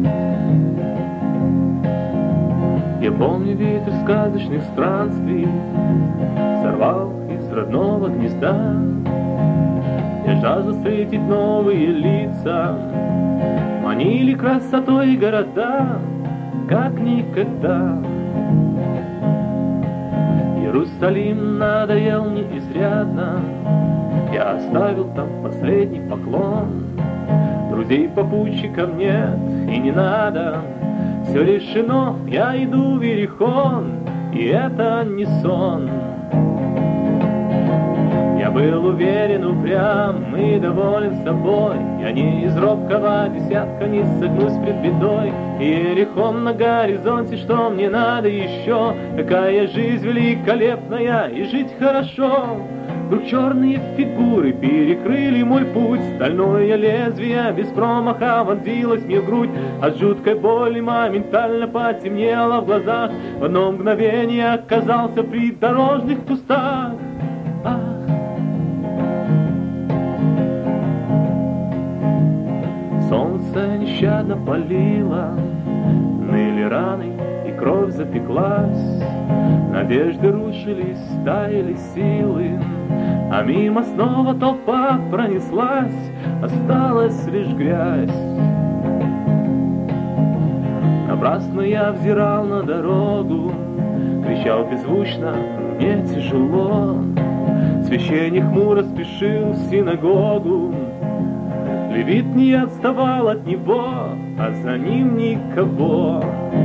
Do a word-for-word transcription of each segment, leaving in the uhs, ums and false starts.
Я помню ветер сказочных странствий сорвал из родного гнезда. Я жажду встретить новые лица, манили красотой города, как никогда. Иерусалим надоел мне изрядно, я оставил там последний поклон. Друзей попутчиков нет и не надо, все решено, я иду в Иерихон, и это не сон. Я был уверен, упрям и доволен собой, я не из робкого десятка не согнусь пред бедой. Иерихон на горизонте, что мне надо еще? Какая жизнь великолепная, и жить хорошо. Вдруг черные фигуры перекрыли мой путь, стальное лезвие без промаха вонзилось мне в грудь. От жуткой боли моментально потемнело в глазах, в одно мгновение оказался в придорожных кустах. Ах. Солнце нещадно палило, ныли раны и кровь запеклась. Надежды рушились, таяли силы, а мимо снова толпа пронеслась, осталась лишь грязь. Напрасно я взирал на дорогу, кричал беззвучно, мне тяжело. Священник хмуро спешил в синагогу, левит не отставал от него, а за ним никого.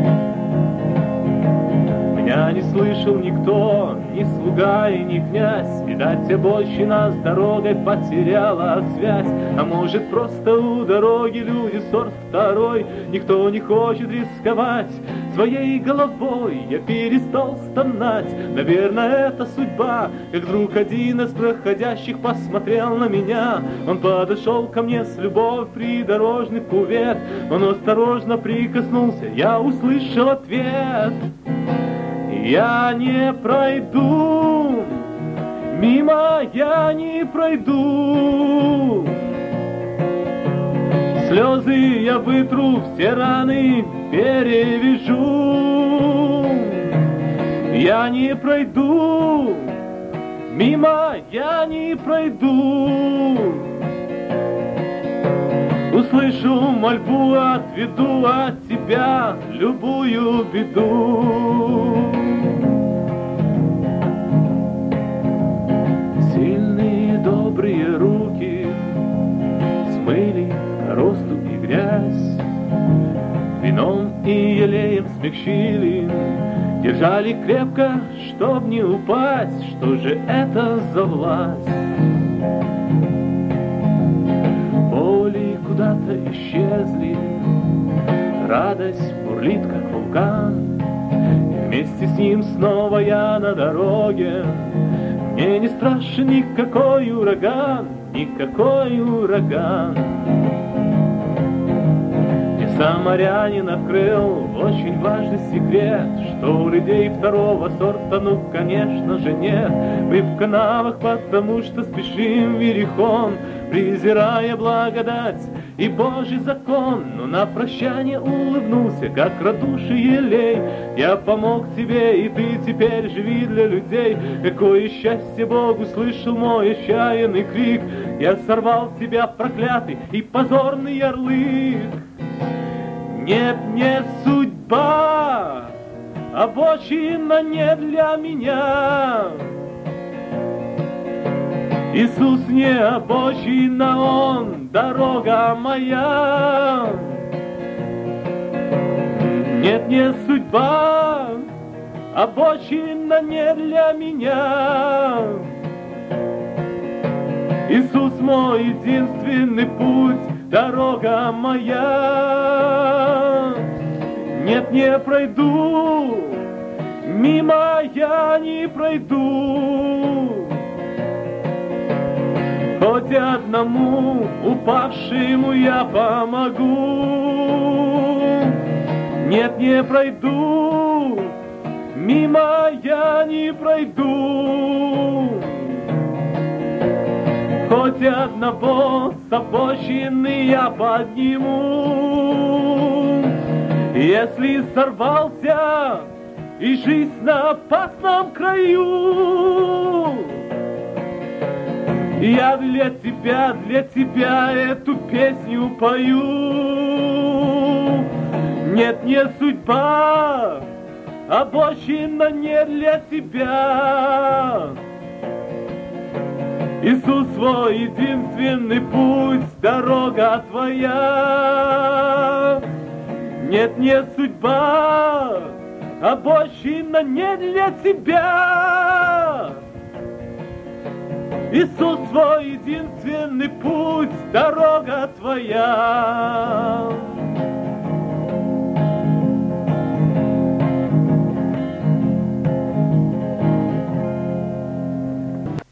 Меня не слышал никто, ни слуга и ни князь. Видать, обочина с дорогой потеряла связь. А может, просто у дороги люди сорт второй. Никто не хочет рисковать своей головой. Я перестал стонать, наверное, это судьба. Как вдруг один из проходящих посмотрел на меня. Он подошел ко мне с любовью в придорожный кувет. Он осторожно прикоснулся, я услышал ответ. Я не пройду, мимо я не пройду. Слезы я вытру, все раны перевяжу. Я не пройду, мимо я не пройду. Услышу мольбу, отведу от тебя любую беду. Сильные добрые руки смыли коросту и грязь, вином и елеем смягчили, держали крепко, чтоб не упасть. Что же это за власть? Боли куда-то исчезли, радость бурлит, как вулкан, и вместе с ним снова я на дороге. Мне не страшен никакой ураган, никакой ураган. Мне самарянин открыл очень важный секрет, что у людей второго сорта, ну, конечно же, нет. Мы в канавах, потому что спешим в Иерихон, презирая благодать и Божий закон. Но на прощание улыбнулся, как радушный елей. Я помог тебе, и ты теперь живи для людей. Какое счастье Бог услышал мой отчаянный крик. Я сорвал с тебя проклятый и позорный ярлык. Нет, не судьба, обочина не для меня. Иисус не обочина, Он дорога моя. Нет, не судьба, обочина не для меня. Иисус мой единственный путь, дорога моя. Нет, не пройду, мимо я не пройду. Хоть одному упавшему я помогу. Нет, не пройду, мимо я не пройду. Хоть одного с обочины я подниму. Если сорвался и жизнь на опасном краю, я для тебя, для тебя эту песню пою. Нет, не судьба, обочина не для тебя. Иисус свой единственный путь, дорога твоя. Нет, не судьба, обочина не для тебя. Иисус свой единственный путь, дорога твоя.